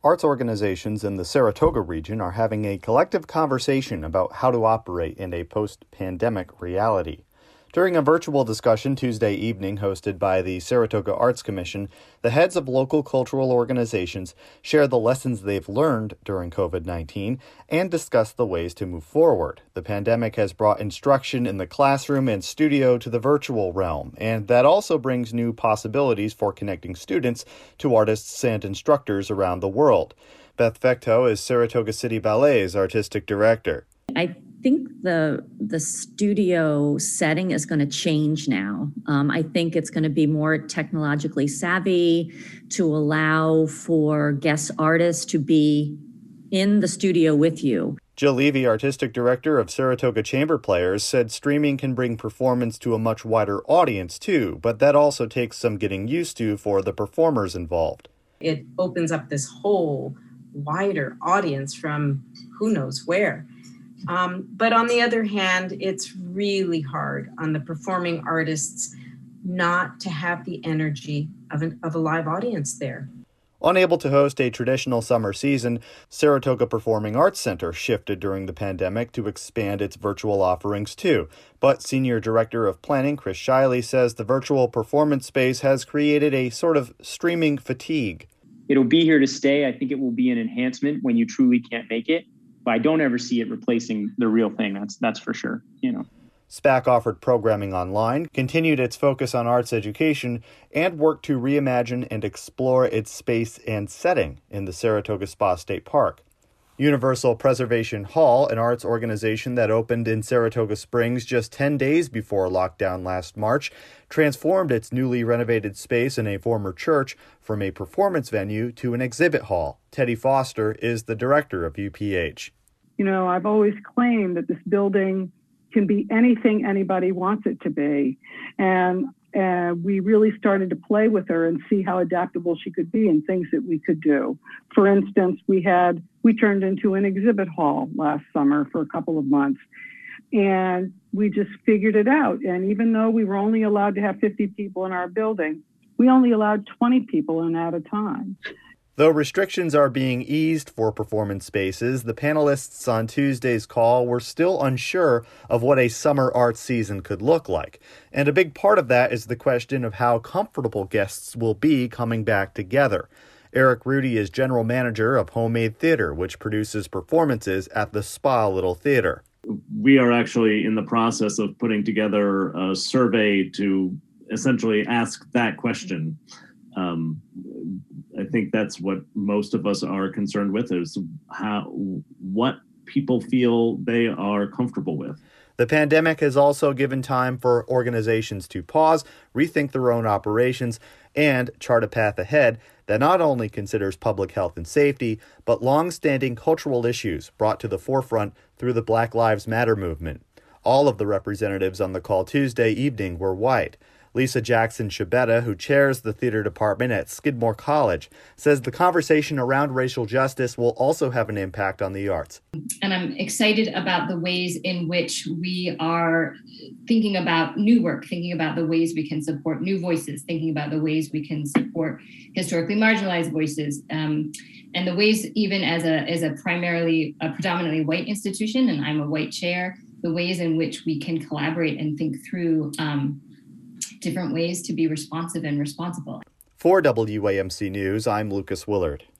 Arts organizations in the Saratoga region are having a collective conversation about how to operate in a post-pandemic reality. During a virtual discussion Tuesday evening hosted by the Saratoga Arts Commission, the heads of local cultural organizations shared the lessons they've learned during COVID-19 and discussed the ways to move forward. The pandemic has brought instruction in the classroom and studio to the virtual realm, and that also brings new possibilities for connecting students to artists and instructors around the world. Beth Fecteau is Saratoga City Ballet's artistic director. I think the studio setting is going to change now. I think it's going to be more technologically savvy to allow for guest artists to be in the studio with you. Jill Levy, artistic director of Saratoga Chamber Players, said streaming can bring performance to a much wider audience too, but that also takes some getting used to for the performers involved. It opens up this whole wider audience from who knows where. But on the other hand, it's really hard on the performing artists not to have the energy of a live audience there. Unable to host a traditional summer season, Saratoga Performing Arts Center shifted during the pandemic to expand its virtual offerings too. But Senior Director of Planning Chris Shiley says the virtual performance space has created a sort of streaming fatigue. It'll be here to stay. I think it will be an enhancement when you truly can't make it. But I don't ever see it replacing the real thing. That's for sure, SPAC offered programming online, continued its focus on arts education, and worked to reimagine and explore its space and setting in the Saratoga Spa State Park. Universal Preservation Hall, an arts organization that opened in Saratoga Springs just 10 days before lockdown last March, transformed its newly renovated space in a former church from a performance venue to an exhibit hall. Teddy Foster is the director of UPH. I've always claimed that this building can be anything anybody wants it to be. And we really started to play with her and see how adaptable she could be and things that we could do. For instance, we turned into an exhibit hall last summer for a couple of months. And we just figured it out. And even though we were only allowed to have 50 people in our building, we only allowed 20 people in at a time. Though restrictions are being eased for performance spaces, the panelists on Tuesday's call were still unsure of what a summer art season could look like. And a big part of that is the question of how comfortable guests will be coming back together. Eric Rudy is general manager of Homemade Theater, which produces performances at the Spa Little Theater. We are actually in the process of putting together a survey to essentially ask that question. I think that's what most of us are concerned with, is what people feel they are comfortable with. The pandemic has also given time for organizations to pause, rethink their own operations, and chart a path ahead that not only considers public health and safety, but long-standing cultural issues brought to the forefront through the Black Lives Matter movement. All of the representatives on the call Tuesday evening were white. Lisa Jackson Shabetta, who chairs the theater department at Skidmore College, says the conversation around racial justice will also have an impact on the arts. And I'm excited about the ways in which we are thinking about new work, thinking about the ways we can support new voices, thinking about the ways we can support historically marginalized voices, and the ways, even as a predominantly white institution, and I'm a white chair, the ways in which we can collaborate and think through different ways to be responsive and responsible. For WAMC News, I'm Lucas Willard.